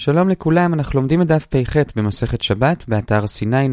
שלום לכולם, אנחנו לומדים את דף פ"ח במסכת שבת באתר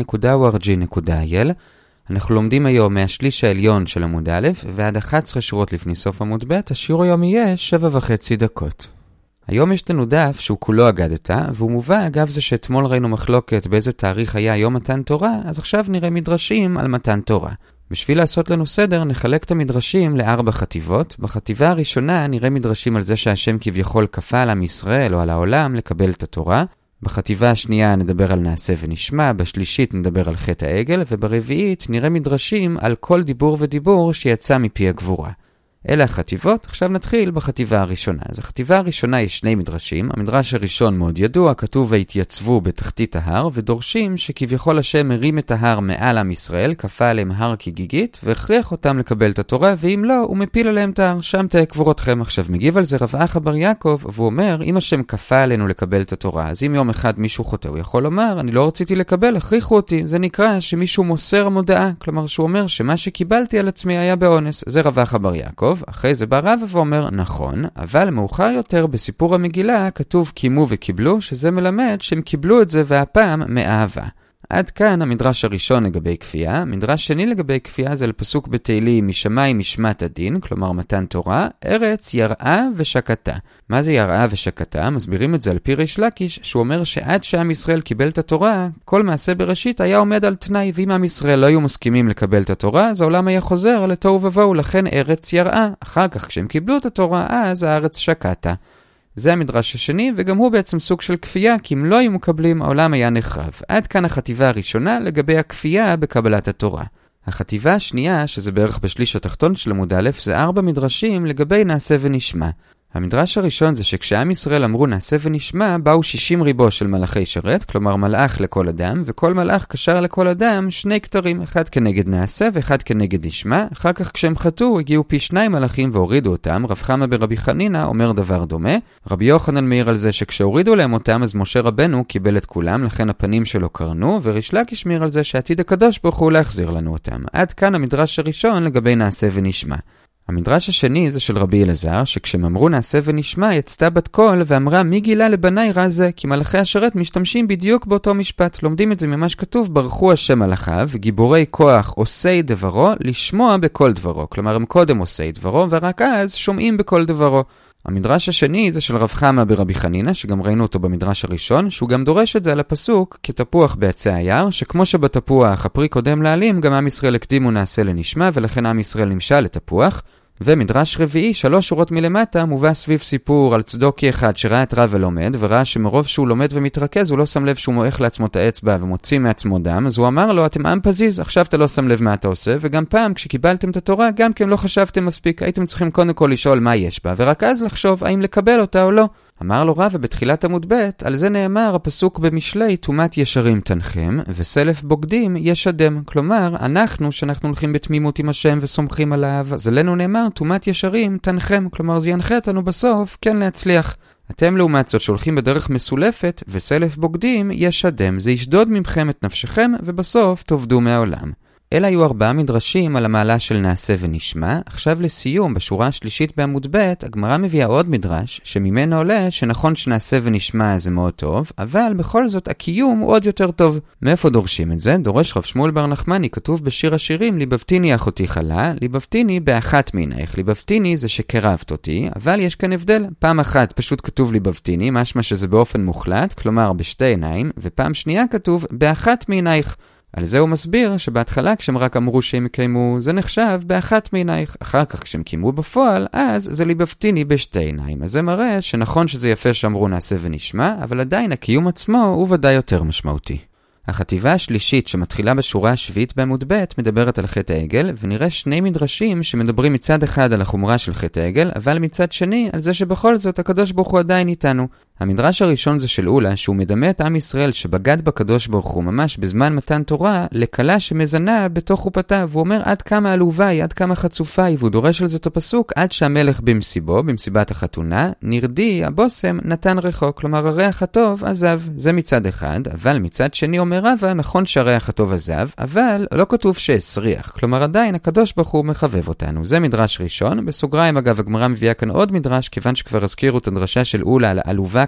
sinai.org.il. אנחנו לומדים היום מהשליש העליון של עמוד א' ועד 11 שורות לפני סוף עמוד ב'. השיעור היום יהיה 7.5 דקות. היום יש לנו דף שהוא כולו אגדתה, והוא מובא אגב זה שאתמול ראינו מחלוקת באיזה תאריך היה יום מתן תורה, אז עכשיו נראה מדרשים על מתן תורה. בשביל לעשות לנו סדר, נחלק את המדרשים ל4 חטיבות. בחטיבה הראשונה נראה מדרשים על זה שהשם כביכול כפה על עם ישראל או על העולם לקבל את התורה. בחטיבה השנייה נדבר על נעשה ונשמע, בשלישית נדבר על חטא העגל, וברביעית נראה מדרשים על כל דיבור ודיבור שיצא מפי הגבורה. אלה החטיבות. עכשיו נתחיל בחטיבה הראשונה. אז החטיבה הראשונה יש 2 מדרשים. המדרש הראשון מאוד ידוע, כתוב והתייצבו בתחתית ההר, ודורשים שכביכול השם הרים את ההר מעל עם ישראל, כפה עליהם הר כגיגית, והכריח אותם לקבל את התורה, ואם לא, הוא מפיל עליהם את ההר, שם תהיה קבורתכם. עכשיו מגיב על זה רב אחא בר יעקב, והוא אומר, אם השם כפה עלינו לקבל את התורה, אז אם יום אחד מישהו חוטא, הוא יכול לומר, אני לא רציתי לקבל, הכריחו אותי. זה נקרא שמישהו מוסר מודעה, כלומר שהוא אומר שמה שקיבלתי על עצמי היה באונס. זה רב אחא בר יעקב. אחרי זה בא רבא ואומר, נכון, אבל מאוחר יותר בסיפור המגילה כתוב קימו וקיבלו, שזה מלמד שהם קיבלו את זה והפעם מאהבה. עד כאן המדרש הראשון לגבי כפייה. מדרש שני לגבי כפייה זה לפסוק בתהילים, משמיים משמעת הדין, כלומר מתן תורה, ארץ יראה ושקטה. מה זה יראה ושקטה? מסבירים את זה על פי ריש לקיש, שהוא אומר שעד שעם ישראל קיבל את התורה, כל מעשה בראשית היה עומד על תנאי, ואם עם ישראל לא היו מסכימים לקבל את התורה, אז העולם היה חוזר לתוהו ובוהו, לכן ארץ יראה. אחר כך כשהם קיבלו את התורה, אז הארץ שקטה. זה המדרש השני, וגם הוא בעצם סוג של כפייה, כי אם לא היו מקבלים, העולם היה נחרב. עד כאן החטיבה הראשונה לגבי הכפייה בקבלת התורה. החטיבה השנייה, שזה בערך בשליש התחתון של עמוד א', זה 4 מדרשים לגבי נעשה ונשמע. המדרש הראשון זה שכשעם ישראל אמרו נעשה ונשמע, באו 60 ריבו של מלאכי שרת, כלומר מלאך לכל אדם, וכל מלאך קשר לכל אדם 2 כתרים, אחד כנגד נעשה ואחד כנגד נשמע. אחר כך כשהם חטאו, הגיעו פי 2 מלאכים והורידו אותם. רב חמא ברבי חנינא אומר דבר דומה. רבי יוחנן מעיר על זה שכשהורידו להם אותם, אז משה רבנו קיבל את כולם, לכן הפנים שלו קרנו, וריש לקיש מעיר על זה שעתיד הקדוש ברוך הוא להחזיר לנו אותם. עד כאן המדרש הראשון לגבי נעשה ונשמע. המדרש השני זה של רבי אלעזר, שכשהם אמרו נעשה ונשמע, יצתה בת קול ואמרה מי גילה לבני רע זה, כי מלאכי השרת משתמשים בדיוק באותו משפט. לומדים את זה ממש כתוב, ברכו השם מלאכיו, גיבורי כוח עושי דברו, לשמוע בכל דברו. כלומר הם קודם עושי דברו, ורק אז שומעים בכל דברו. המדרש השני זה של רב חמא ברבי חנינא, שגם ראינו אותו במדרש הראשון, שהוא גם דורש את זה על הפסוק כתפוח בעצי היער, שכמו שבתפוח הפרי קודם לעלים, גם עם ישראל הקדימו נעשה לנשמע, ולכן עם ישראל נמשל לתפוח. ומדרש רביעי, 3 שורות מלמטה, מובא סביב סיפור על צדוקי אחד שראה את רב ולומד, וראה שמרוב שהוא לומד ומתרכז, הוא לא שם לב שהוא מועך לעצמו את האצבע ומוציא מעצמו דם, אז הוא אמר לו, אתם עם פזיז, עכשיו אתה לא שם לב מה אתה עושה, וגם פעם כשקיבלתם את התורה, גם כן לא חשבתם מספיק, הייתם צריכים קודם כל לשאול מה יש בה, ורק אז לחשוב האם לקבל אותה או לא. אמר לו רב, ובתחילת עמוד ב' על זה נאמר הפסוק במשלי, תומת ישרים תנחם, וסלף בוגדים ישדם. כלומר, שאנחנו הולכים בתמימות עם השם וסומכים עליו, אז עלינו נאמר, תומת ישרים תנחם. כלומר, זה ינחה אותנו בסוף, כן להצליח. אתם לעומת זאת שהולכים בדרך מסולפת, וסלף בוגדים ישדם. זה ישדוד ממכם את נפשכם, ובסוף תאבדו מהעולם. אלה היו 4 מדרשים על המעלה של נעשה ונשמע. עכשיו לסיום, בשורה השלישית בעמוד ב', הגמרא מביאה עוד מדרש, שממנו עולה שנכון שנעשה ונשמע זה מאוד טוב, אבל בכל זאת הקיום הוא עוד יותר טוב. מאיפה דורשים את זה? דורש רב שמואל בר נחמני, כתוב בשיר השירים, ליבבתיני אחותי חלה, ליבבתיני באחת מעינייך. ליבבתיני זה שקרבת אותי, אבל יש כאן הבדל. פעם אחת פשוט כתוב ליבבתיני, משמע שזה באופן מוחלט, כלומר בשתי עיניים, ופעם שנייה כתוב באחת מעינייך. על זה הוא מסביר שבהתחלה כשהם רק אמרו שהם יקיימו, זה נחשב באחת מעינייך. אחר כך כשהם קיימו בפועל, אז זה ליבבתיני בשתי עיניים. אז זה מראה שנכון שזה יפה שאמרו נעשה ונשמע, אבל עדיין הקיום עצמו הוא ודאי יותר משמעותי. החטיבה השלישית שמתחילה בשורה השביעית בעמוד ב' מדברת על חטא העגל, ונראה 2 מדרשים שמדברים מצד אחד על החומרה של חטא העגל, אבל מצד שני על זה שבכל זאת הקדוש ברוך הוא עדיין איתנו. המדרש הראשון זה של אולה, שהוא מדמה את עם ישראל שבגד בקדוש ברוך הוא ממש בזמן מתן תורה, לקלה שמזנה בתוך חופתה, והוא אומר עד כמה עלובה היא, עד כמה חצופה היא, והוא דורש על זה את הפסוק, עד שהמלך במסיבו, במסיבת החתונה, נרדי, הבוסם, נתן ריחו, כלומר הריח הטוב עזב. זה מצד אחד, אבל מצד שני אומר רבא, נכון שהריח הטוב עזב, אבל לא כתוב שהסריח, כלומר עדיין הקדוש ברוך הוא מחבב אותנו. זה מדרש ראשון. בסוגריים אגב הגמרא מביאה כאן עוד מדרש, כיוון שכבר הזכירו את הדרשה של אולה על העלובה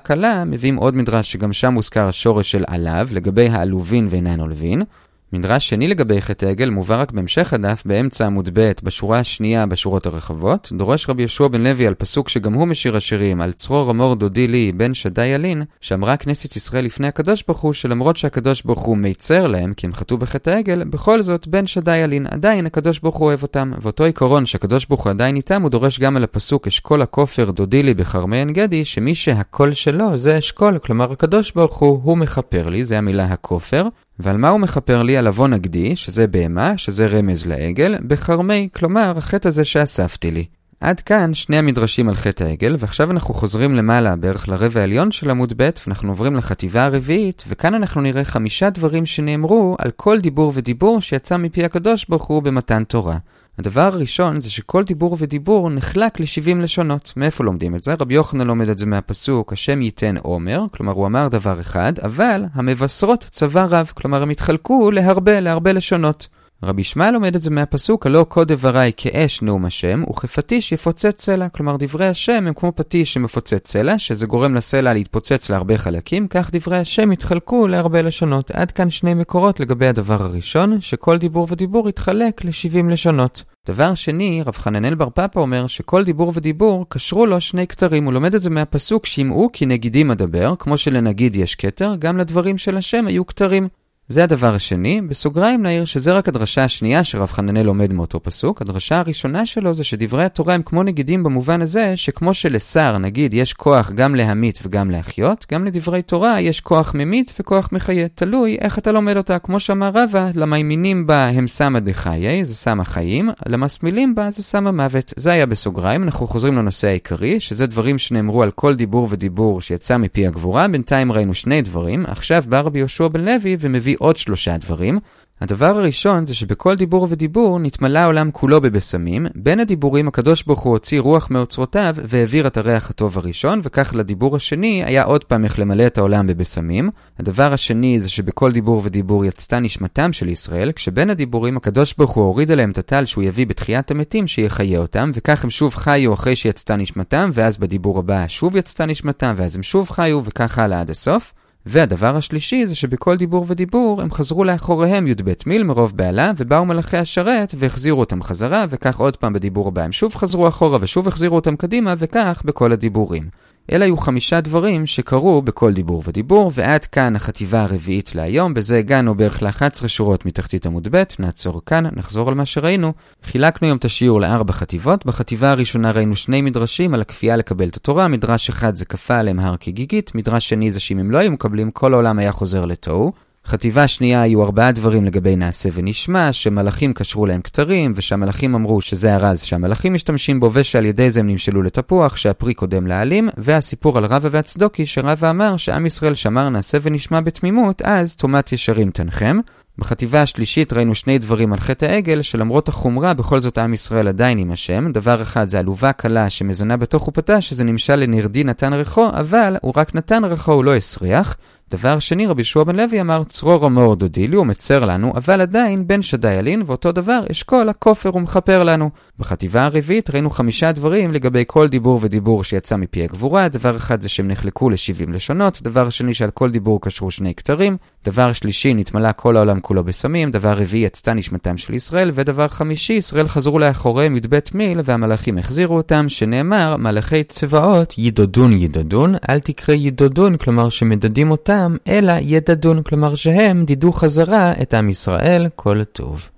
קלה, מביאים עוד מדרש שגם שם מוזכר השורש של עליו, לגבי העלובין ואינן עולבין. מדרש שני לגבי חטא העגל מובא רק בהמשך הדף, באמצע עמוד ב' בשורה השנייה בשורות הרחבות. דורש רבי יהושע בן לוי על פסוק שגם הוא משיר השירים, על צרור אמור דודי לי בן שדי ילין, שאמרה כנסת ישראל לפני הקדוש ברוך הוא, שלמרות שהקדוש ברוך הוא מיצר להם, כי הם חטאו בחטא העגל, בכל זאת בן שדי ילין, עדיין הקדוש ברוך הוא אוהב אותם. ואותו עיקרון שהקדוש ברוך הוא עדיין איתם, הוא דורש גם על הפסוק אשכול הכופר דודי לי בחרמי עין גדי, שמי שהקול שלו זה אשכול, כלומר הקדוש ברוך הוא מכפר לי, זה המילה הכופר. ועל מה הוא מכפר לי? על עוון נגדי, שזה בהמה, שזה רמז לעגל, בחרמי, כלומר החטא הזה שאספתי לי. עד כאן שני המדרשים על חטא העגל, ועכשיו אנחנו חוזרים למעלה בערך לרבע העליון של עמוד ב', ואנחנו עוברים לחטיבה הרביעית, וכאן אנחנו נראה 5 דברים שנאמרו על כל דיבור ודיבור שיצא מפי הקדוש ברוך הוא במתן תורה. הדבר הראשון זה שכל דיבור ודיבור נחלק ל70 לשונות. מאיפה לומדים את זה? רבי יוחנן לומד את זה מהפסוק, השם ייתן עומר, כלומר הוא אמר דבר אחד, אבל המבשרות צבא רב, כלומר הם התחלקו להרבה לשונות. רבי ישמעאל לומד את זה מהפסוק, הלא כה דבריי כאש נאום השם, וכפטיש יפוצץ סלע, כלומר דברי השם הם כמו פטיש שמפוצץ סלע, שזה גורם לסלע להתפוצץ להרבה חלקים, כך דברי השם התחלקו להרבה לשונות. עד כאן שני מקורות לגבי הדבר הראשון, שכל דיבור ודיבור יתחלק ל70 לשונות. דבר שני, רב חננאל בר פפא אומר שכל דיבור ודיבור קשרו לו 2 קצרים. הוא לומד את זה מהפסוק, שמעו כי נגידים אדבר, כמו שלנגיד יש כתר, גם לדברים של השם היו כתרים. זה הדבר השני. בסוגריים נעיר שזה רק הדרשה השנייה שרב חננאל לומד מאותו פסוק. הדרשה הראשונה שלו זה שדברי התורה הם כמו נגידים במובן הזה שכמו שלשר נגיד יש כוח גם להמית וגם להחיות, גם לדברי תורה יש כוח ממית וכוח מחיה. תלוי איך אתה לומד אותה. כמו שאמר רבא, למימינים בה הם שמה דחיי, זה שמה חיים, למסמילים בה זה שמה מוות. זה היה בסוגריים. אנחנו חוזרים לנושא העיקרי, שזה דברים שנאמרו על כל דיבור ודיבור שיצא מפי הגבורה. בינתיים ראינו 2 דברים. עכשיו בא רבי יהושע בן לוי ומביא עוד 3 דברים. הדבר הראשון זה שבכל דיבור ודיבור נתמלא העולם כולו בבשמים. בין הדיבורים הקדוש ברוך הוא הוציא רוח מאוצרותיו והעביר את הריח הטוב הראשון, וכך לדיבור השני היה עוד פעם איך למלא את העולם בבשמים. הדבר השני זה שבכל דיבור ודיבור יצתה נשמתם של ישראל, כשבין הדיבורים הקדוש ברוך הוא הוריד עליהם את הטל שהוא יביא בתחיית המתים שיחיה אותם, וכך הם שוב חיו אחרי שיצתה נשמתם, ואז בדיבור הבא שוב יצתה נשמתם, ואז הם שוב חיו, וכך הלאה עד הסוף. והדבר השלישי זה שבכל דיבור ודיבור הם חזרו לאחוריהם י"ב מיל מרוב בעלה, ובאו מלאכי השרת והחזירו אותם חזרה, וכך עוד פעם בדיבור הבא הם שוב חזרו אחורה ושוב החזירו אותם קדימה, וכך בכל הדיבורים. אלה היו 5 דברים שקרו בכל דיבור ודיבור, ועד כאן החטיבה הרביעית להיום. בזה הגענו בערך ל11 שורות מתחתית עמוד ב'. נעצור כאן, נחזור על מה שראינו. חילקנו היום את השיעור ל4 חטיבות. בחטיבה הראשונה ראינו 2 מדרשים על הכפייה לקבל את התורה. מדרש אחד זה כפה עליהם הר כגיגית, מדרש שני זה שאם הם לא היו מקבלים כל העולם היה חוזר לתוהו. חטיבה שנייה היו 4 דברים לגבי נעשה ונשמע, שמלאכים קשרו להם כתרים, ושהמלאכים אמרו שזה הרז שהמלאכים משתמשים בו, ושעל ידי זה הם נמשלו לתפוח, שהפרי קודם לעלים, והסיפור על רבא והצדוקי, שרבא אמר שעם ישראל שמר נעשה ונשמע בתמימות, אז תומת ישרים תנחם. בחטיבה השלישית ראינו 2 דברים על חטא העגל, שלמרות החומרה בכל זאת עם ישראל עדיין עם השם. דבר אחד זה עלובה קלה שמזנה בתוך חופתה, שזה נמשל לנרדי נתן רחו, אבל הוא רק נתן רחו, הוא לא הסריח. דבר שני, רבי יהושע בן לוי אמר, צרור אמור דודי לי, הוא מצר לנו, אבל עדיין בן שדי ילין, ואותו דבר, אשכול הכופר הוא מחפר לנו. בחטיבה הרביעית ראינו 5 דברים לגבי כל דיבור ודיבור שיצא מפי הגבורה. דבר אחד זה שהם נחלקו ל70 לשונות. דבר שני שעל כל דיבור קשרו 2 כתרים. דבר שלישי, נתמלא כל העולם כולו בסמים. דבר רביעי, יצתה נשמתם של ישראל. ודבר חמישי, ישראל חזרו לאחוריהם י"ב מיל, והמלאכים החזירו אותם, שנאמר, מלאכי צבאות ידודון, אל תקרא ידודון, כלומר שמדדים אותם, אלא ידדון, כלומר שהם דידו חזרה את עם ישראל. כל טוב.